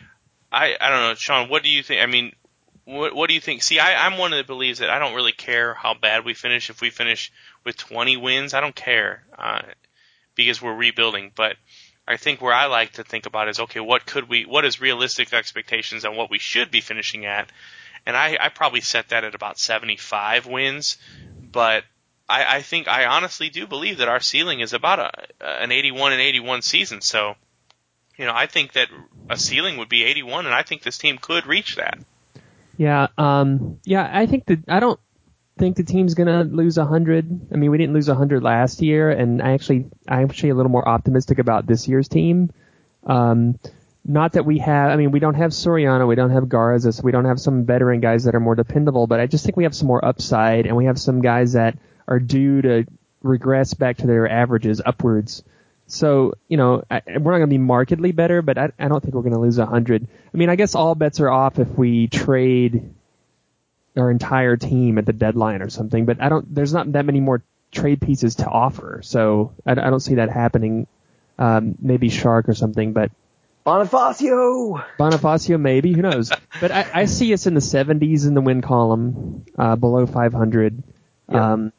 I I don't know, Sean. What do you think? I mean, what what do you think? See, I, I'm one that believes that I don't really care how bad we finish. If we finish with twenty wins, I don't care uh, because we're rebuilding. But I think where I like to think about is, okay, what could we? What is realistic expectations on what we should be finishing at? And I, I probably set that at about seventy-five wins. But I, I think I honestly do believe that our ceiling is about a, an eighty-one and eighty-one season. So, you know, I think that a ceiling would be eighty-one, and I think this team could reach that. Yeah, um, yeah, I think that I don't think the team's gonna lose a hundred. I mean, we didn't lose a hundred last year, and I actually, I'm actually a little more optimistic about this year's team. Um, not that we have, I mean, we don't have Soriano, we don't have Garza, so we don't have some veteran guys that are more dependable, but I just think we have some more upside, and we have some guys that are due to regress back to their averages upwards. So, you know, I, we're not going to be markedly better, but I, I don't think we're going to lose a hundred. I mean, I guess all bets are off if we trade our entire team at the deadline or something, but I don't, there's not that many more trade pieces to offer, so I, I don't see that happening. Um, maybe Shark or something, but Bonifacio! Bonifacio, maybe, who knows? But I, I see us in the seventies in the win column, uh, below five hundred. Yeah. Um,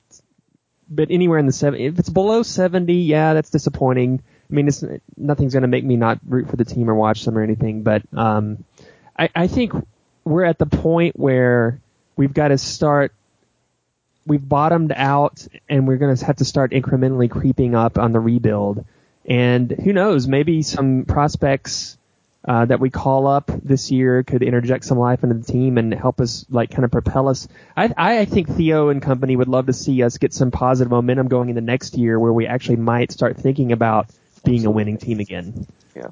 but anywhere in the seventy, if it's below seventy, yeah, that's disappointing. I mean, it's, nothing's going to make me not root for the team or watch them or anything, but um, I, I think we're at the point where we've got to start, we've bottomed out, and we're going to have to start incrementally creeping up on the rebuild. And who knows, maybe some prospects uh, that we call up this year could interject some life into the team and help us, like, kind of propel us. I, I think Theo and company would love to see us get some positive momentum going in the next year where we actually might start thinking about being a winning team again. Yeah.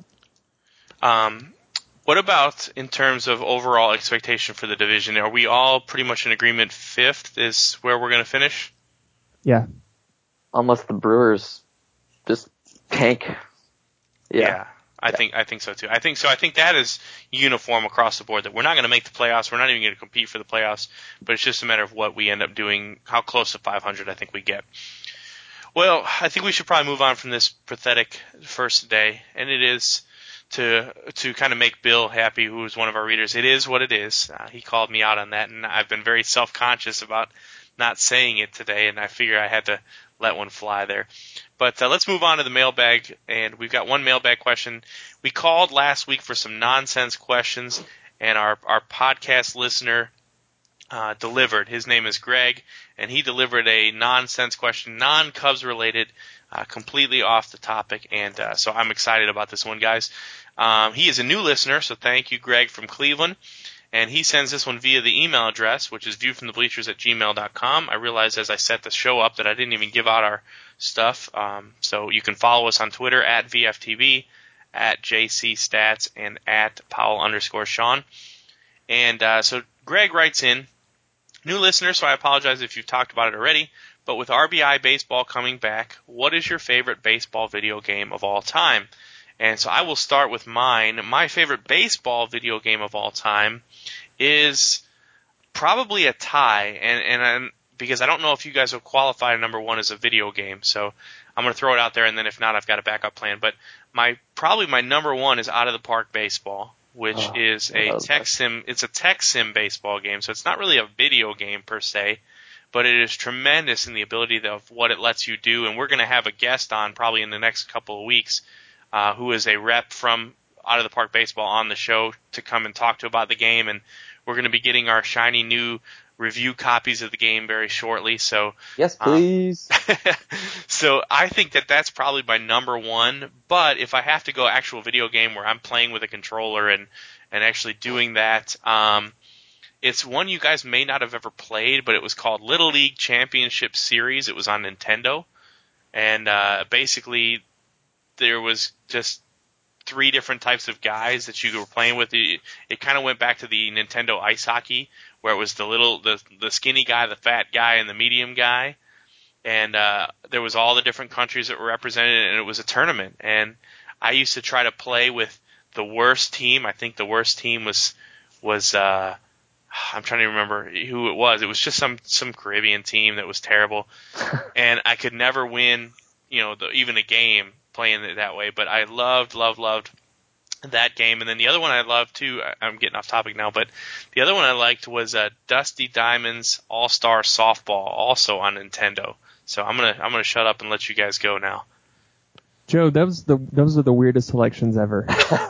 Um, what about in terms of overall expectation for the division? Are we all pretty much in agreement fifth is where we're going to finish? Yeah. Unless the Brewers just tank. Yeah. yeah I yeah. think I think so too. I think so. I think that is uniform across the board that we're not going to make the playoffs. We're not even going to compete for the playoffs. But it's just a matter of what we end up doing, how close to five hundred I think we get. Well, I think we should probably move on from this pathetic first day, and it is to to kind of make Bill happy, who is one of our readers. It is what it is. Uh, he called me out on that, and I've been very self-conscious about not saying it today, and I figure I had to let one fly there. But uh, let's move on to the mailbag, and we've got one mailbag question. We called last week for some nonsense questions, and our, our podcast listener uh, delivered. His name is Greg, and he delivered a nonsense question, non-Cubs related, uh, completely off the topic, and uh, so I'm excited about this one, guys. Um, he is a new listener, so thank you, Greg from Cleveland. And he sends this one via the email address, which is viewfromthebleachers at gmail dot com. I realized as I set the show up that I didn't even give out our stuff. Um, so you can follow us on Twitter at V F T V, at J C Stats, and at Powell underscore Sean. And uh, so Greg writes in, new listener, so I apologize if you've talked about it already, but with R B I baseball coming back, what is your favorite baseball video game of all time? And so I will start with mine. My favorite baseball video game of all time is probably a tie, and and I'm, because I don't know if you guys will qualify number one as a video game, so I'm going to throw it out there, and then if not, I've got a backup plan. But my probably my number one is Out of the Park Baseball, which oh, is a tech sim. It's a tech sim baseball game, so it's not really a video game per se, but it is tremendous in the ability of what it lets you do. And we're going to have a guest on probably in the next couple of weeks, uh, who is a rep from Out of the Park Baseball on the show to come and talk to about the game, and we're going to be getting our shiny new review copies of the game very shortly. So yes, please. Um, so I think that that's probably my number one. But if I have to go actual video game where I'm playing with a controller and and actually doing that, um, it's one you guys may not have ever played, but it was called Little League Championship Series. It was on Nintendo, and uh, basically there was just three different types of guys that you were playing with. It, it kind of went back to the Nintendo Ice Hockey, where it was the little, the the skinny guy, the fat guy, and the medium guy, and uh, there was all the different countries that were represented, and it was a tournament. And I used to try to play with the worst team. I think the worst team was was uh, I'm trying to remember who it was. It was just some some Caribbean team that was terrible, and I could never win, you know, the, even a game playing it that way. But I loved, loved, loved that game. And then the other one I loved too. I'm getting off topic now, but the other one I liked was uh, Dusty Diamond's All Star Softball, also on Nintendo. So I'm gonna I'm gonna shut up and let you guys go now. Joe, those the those are the weirdest selections ever.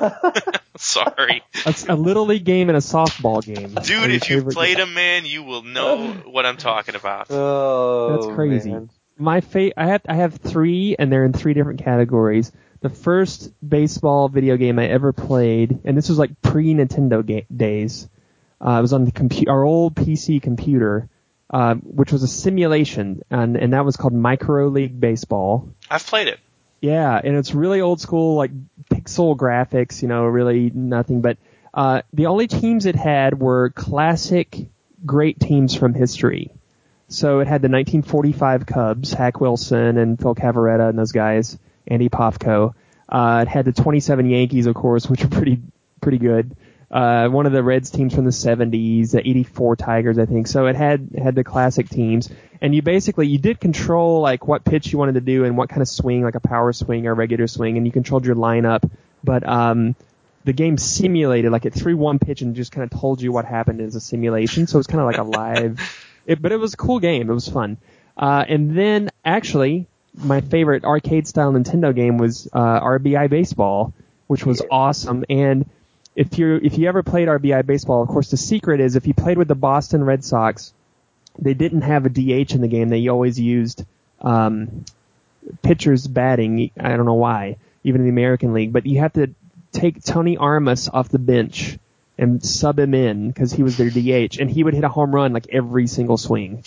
Sorry. A, a little league game and a softball game. Dude, if you've played them, man, you will know what I'm talking about. Oh, that's crazy. Man. My fa- I have I have three, and they're in three different categories. The first baseball video game I ever played, and this was like pre-Nintendo ga- days. Uh, it was on the compu- our old P C computer, uh, which was a simulation, and and that was called Micro League Baseball. I've played it. Yeah, and it's really old school, like pixel graphics, you know, really nothing. But uh, the only teams it had were classic great teams from history. So it had the nineteen forty-five Cubs, Hack Wilson and Phil Cavarretta and those guys, Andy Pofko. Uh, it had the twenty-seven Yankees, of course, which are pretty pretty good. Uh, one of the Reds teams from the seventies, the eighty-four Tigers, I think. So it had had the classic teams, and you basically you did control like what pitch you wanted to do and what kind of swing, like a power swing or a regular swing, and you controlled your lineup. But um, the game simulated, like it threw one pitch and just kind of told you what happened as a simulation. So it was kind of like a live, it, but it was a cool game. It was fun. Uh, and then actually, my favorite arcade style Nintendo game was uh, R B I Baseball, which was awesome. And If you if you ever played R B I Baseball, of course, the secret is if you played with the Boston Red Sox, they didn't have a D H in the game. They always used um, pitchers batting. I don't know why, even in the American League. But you have to take Tony Armas off the bench and sub him in because he was their D H, and he would hit a home run like every single swing.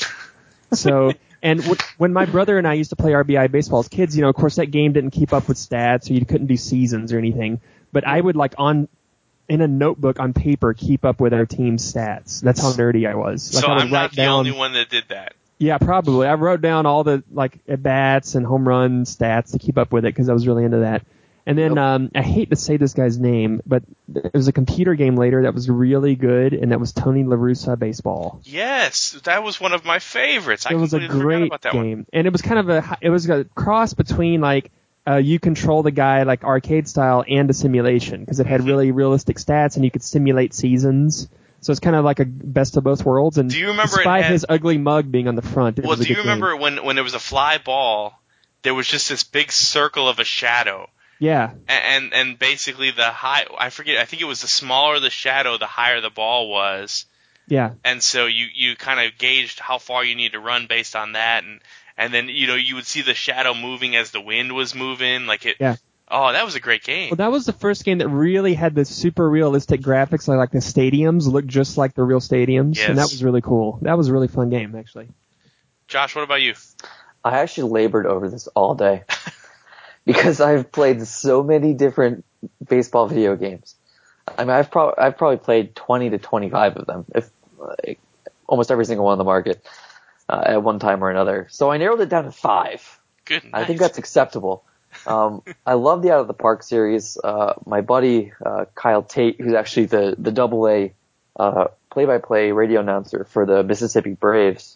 So, and w- when my brother and I used to play R B I Baseball as kids, you know, of course, that game didn't keep up with stats, or you couldn't do seasons or anything. But I would like on in a notebook on paper keep up with our team's stats. That's how nerdy I was. Like so I would I'm not write the down, only one that did that. Yeah, probably. I wrote down all the like at bats and home run stats to keep up with it because I was really into that. And then Nope. um, I hate to say this guy's name, but there was a computer game later that was really good, and that was Tony La Russa Baseball. Yes, that was one of my favorites. I It was a completely forgot great about that game, one. and it was kind of a it was a cross between like uh, you control the guy like arcade style and a simulation because it had really realistic stats and you could simulate seasons. So it's kind of like a best of both worlds. And Do you remember it despite had- his ugly mug being on the front, it Well, was a do you good remember game. when when there was a fly ball, there was just this big circle of a shadow, Yeah, and and, and basically the high I forget I think it was the smaller the shadow, the higher the ball was. yeah. And so you, you kind of gauged how far you need to run based on that, and and then you know you would see the shadow moving as the wind was moving, like it. Yeah. Oh, that was a great game. Well, that was the first game that really had the super realistic graphics, like, like the stadiums looked just like the real stadiums, Yes. and that was really cool. That was a really fun game, actually. Josh, what about you? I actually labored over this all day because I've played so many different baseball video games. I mean, I've probably I've probably played twenty to twenty-five of them, if like, almost every single one on the market uh, at one time or another. So I narrowed it down to five. Good. I night. think that's acceptable. Um, I love the Out of the Park series. Uh, my buddy uh, Kyle Tate, who's actually the the Double A uh, play-by-play radio announcer for the Mississippi Braves,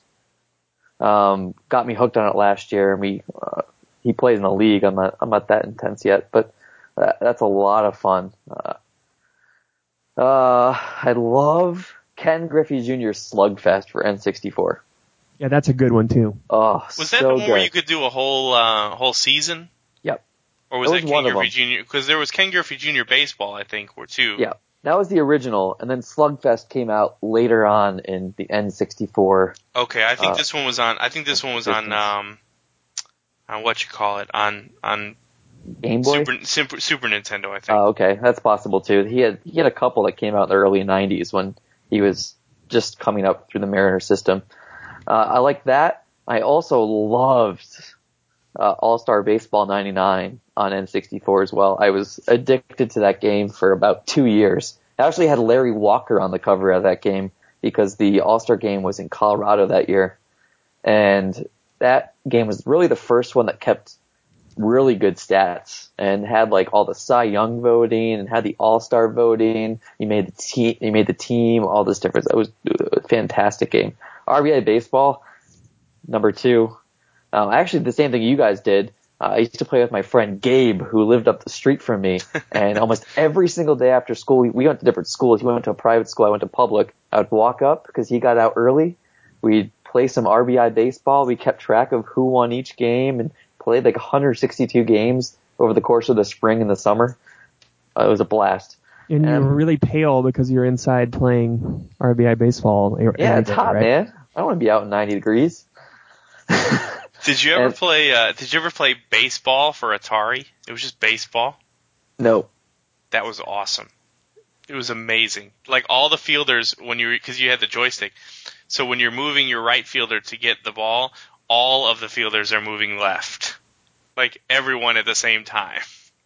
um, got me hooked on it last year. And we uh, he plays in the league. I'm not I'm not that intense yet, but that, that's a lot of fun. Uh, uh, I love Ken Griffey Junior's Slugfest for N sixty-four. Yeah, that's a good one, too. Oh, Was so that the one good. where you could do a whole uh, whole season? Yep. Or was That that, was Ken one of Griffey them. Junior? Because there was Ken Griffey Junior Baseball, I think, or two. Yeah, that was the original, and then Slugfest came out later on in the N sixty-four. Okay, I think Uh, this one was on. I think this one was on. Distance. Um, on what you call it on on Game Boy? Super, Super Super Nintendo, I think. Oh, okay, that's possible too. He had he had a couple that came out in the early nineties when he was just coming up through the Mariner system. Uh, I like that. I also loved uh, All-Star Baseball ninety-nine on N sixty-four as well. I was addicted to that game for about two years. I actually had Larry Walker on the cover of that game because the All-Star game was in Colorado that year. And that game was really the first one that kept really good stats and had like all the Cy Young voting and had the All-Star voting. He made the team, he made the team, all this difference. It was a fantastic game. R B I baseball, number two. Um, I actually did the same thing you guys did. Uh, I used to play with my friend Gabe, who lived up the street from me, and almost every single day after school, we, we went to different schools. He went to a private school, I went to public. I would walk up because he got out early. We'd play some R B I baseball. We kept track of who won each game and played like one hundred sixty-two games over the course of the spring and the summer. Uh, it was a blast. And you were really pale because you're inside playing R B I baseball. Yeah, it's hot, right? man. I don't want to be out in ninety degrees. Did you ever And- play? Uh, did you ever play baseball for Atari? It was just baseball. No. That was awesome. It was amazing. Like all the fielders, when you because you had the joystick, so when you're moving your right fielder to get the ball, all of the fielders are moving left, like everyone at the same time.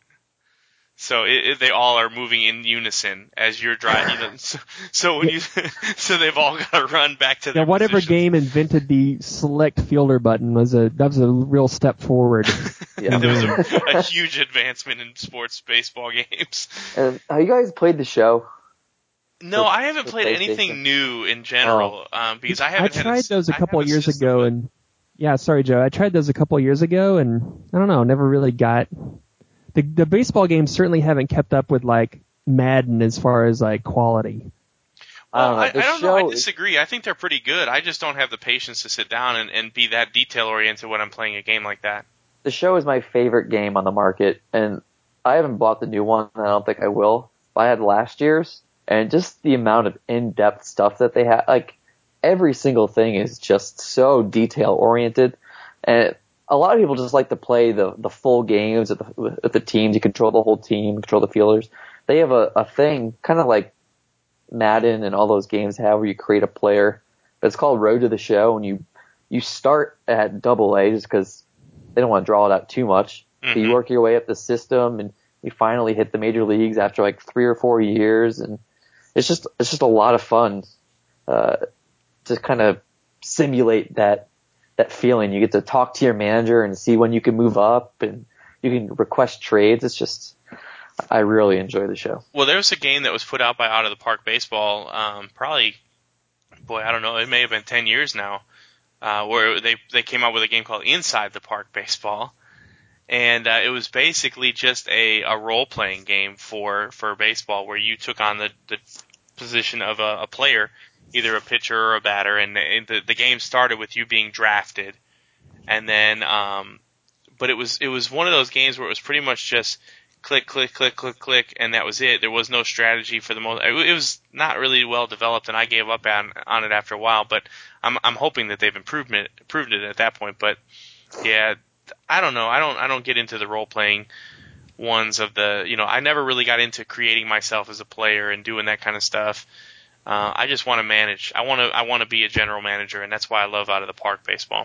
So it, it, they all are moving in unison as you're driving. You know, so, so when you, so they've all got to run back to their Yeah, whatever positions. game invented the select fielder button was a that was a real step forward. Yeah. There was a, a huge advancement in sports baseball games. And have you guys played the show? No, For- I haven't for played anything PlayStation. new in general um, because I I haven't. had tried a, those a I couple have of years system, ago, but- and yeah, sorry, Joe. I tried those a couple of years ago, and I don't know, never really got the the baseball games. Certainly haven't kept up with like Madden as far as like quality. Well, I, Uh, the I don't know. I show- disagree. I think they're pretty good. I just don't have the patience to sit down and, and be that detail oriented when I'm playing a game like that. The show is my favorite game on the market, and I haven't bought the new one, and I don't think I will. But I had last year's, and just the amount of in-depth stuff that they have, like every single thing is just so detail-oriented, and a lot of people just like to play the the full games at the, with the teams. You control the whole team, control the fielders. They have a, a thing, kind of like Madden and all those games have, where you create a player. But it's called Road to the Show, and you you start at double A just because they don't want to draw it out too much. Mm-hmm. So you work your way up the system, and you finally hit the major leagues after like three or four years, and it's just it's just a lot of fun uh, to kind of simulate that that feeling. You get to talk to your manager and see when you can move up, and you can request trades. It's just I really enjoy the show. Well, there was a game that was put out by Out of the Park Baseball, um, probably, boy, I don't know, it may have been ten years now, uh, where they they came out with a game called Inside the Park Baseball, and uh, it was basically just a, a role-playing game for, for baseball where you took on the, the position of a, a player, either a pitcher or a batter, and the, the game started with you being drafted, and then, um, but it was it was one of those games where it was pretty much just click, click, click, click, click, and that was it. There was no strategy for the most. It was not really well developed, and I gave up on on it after a while. But I'm I'm hoping that they've improved it improved it at that point. But yeah, I don't know. I don't I don't get into the role playing ones of the you know. I never really got into creating myself as a player and doing that kind of stuff. Uh, I just want to manage. I want to I want to be a general manager, and that's why I love Out of the Park Baseball.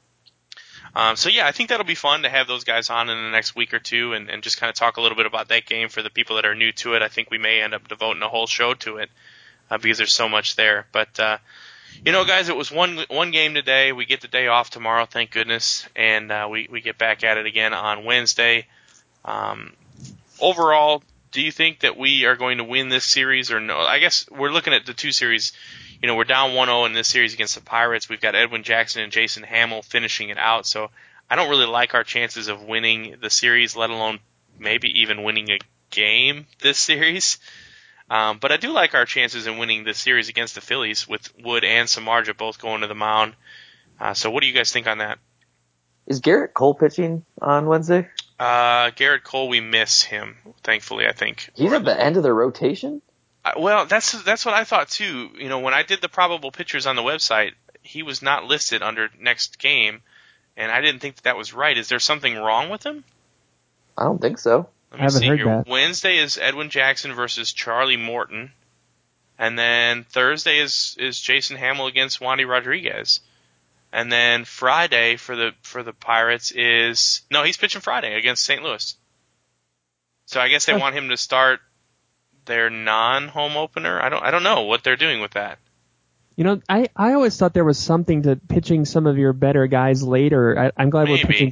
Um, so yeah, I think that'll be fun to have those guys on in the next week or two and, and just kind of talk a little bit about that game for the people that are new to it. I think we may end up devoting a whole show to it uh, because there's so much there. But uh, you know, guys, it was one one game today. We get the day off tomorrow, thank goodness, and uh, we we get back at it again on Wednesday. Um, overall, do you think that we are going to win this series or no? I guess we're looking at the two series. You know, we're down one oh in this series against the Pirates. We've got Edwin Jackson and Jason Hamill finishing it out. So I don't really like our chances of winning the series, let alone maybe even winning a game this series. Um, but I do like our chances in winning the series against the Phillies with Wood and Samardzija both going to the mound. Uh, so what do you guys think on that? Is Garrett Cole pitching on Wednesday? Uh, Garrett Cole, we miss him, thankfully, I think. He's at the end of the rotation? Uh, well, that's that's what I thought too. You know, when I did the probable pitchers on the website, he was not listed under next game, and I didn't think that, that was right. Is there something wrong with him? I don't think so. Let me I haven't see heard here. that. Wednesday is Edwin Jackson versus Charlie Morton, and then Thursday is is Jason Hamill against Wandy Rodriguez, and then Friday for the for the Pirates is no, he's pitching Friday against Saint Louis. So I guess they want him to start their non-home opener. I don't I don't know what they're doing with that. You know, I, I always thought there was something to pitching some of your better guys later. I, I'm glad Maybe. we're pitching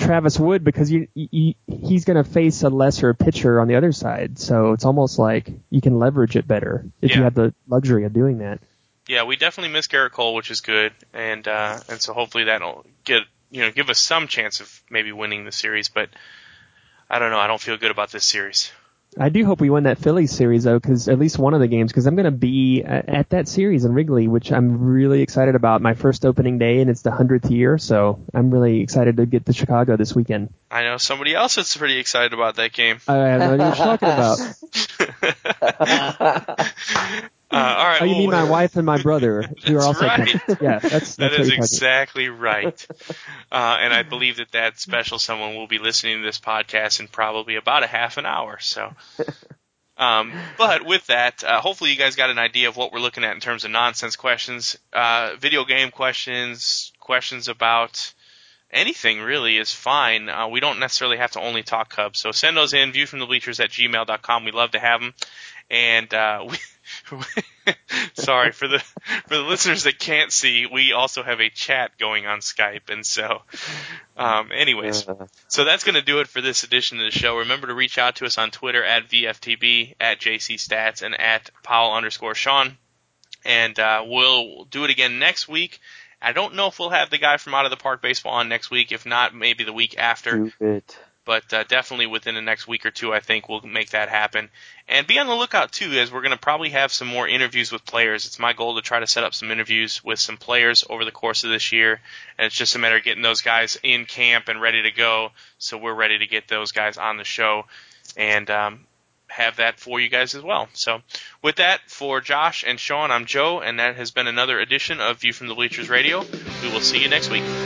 Travis Wood because you, you he's going to face a lesser pitcher on the other side. So it's almost like you can leverage it better if yeah. you have the luxury of doing that. Yeah, we definitely miss Garrett Cole, which is good, and uh, and so hopefully that'll get you know give us some chance of maybe winning the series. But I don't know. I don't feel good about this series. I do hope we win that Phillies series, though, because at least one of the games, because I'm going to be at that series in Wrigley, which I'm really excited about. My first opening day, and it's the hundredth year, so I'm really excited to get to Chicago this weekend. I know somebody else that's pretty excited about that game. I have no idea what you're talking about. Uh, all right. Oh, you well, mean my wife and my brother, who are also right. coming. Yeah, that's, that's that what is you're talking exactly right. Uh, and I believe that that special someone will be listening to this podcast in probably about a half an hour. So, um, but with that, uh, hopefully you guys got an idea of what we're looking at in terms of nonsense questions, uh, video game questions, questions about anything really is fine. Uh, we don't necessarily have to only talk Cubs. So send those in, viewfromthebleachers at gmail dot com. We love to have them. And uh, we sorry for the for the listeners that can't see, we also have a chat going on Skype, and so um, anyways, so that's going to do it for this edition of the show. Remember to reach out to us on Twitter at V F T B, at J C Stats, and at Powell underscore Sean, and uh, we'll do it again next week. I don't know if we'll have the guy from Out of the Park Baseball on next week. If not, maybe the week after. Stupid. But uh, definitely within the next week or two, I think we'll make that happen. And be on the lookout, too, as we're going to probably have some more interviews with players. It's my goal to try to set up some interviews with some players over the course of this year. And it's just a matter of getting those guys in camp and ready to go. So we're ready to get those guys on the show and um, have that for you guys as well. So with that, for Josh and Sean, I'm Joe, and that has been another edition of View from the Bleachers Radio. We will see you next week.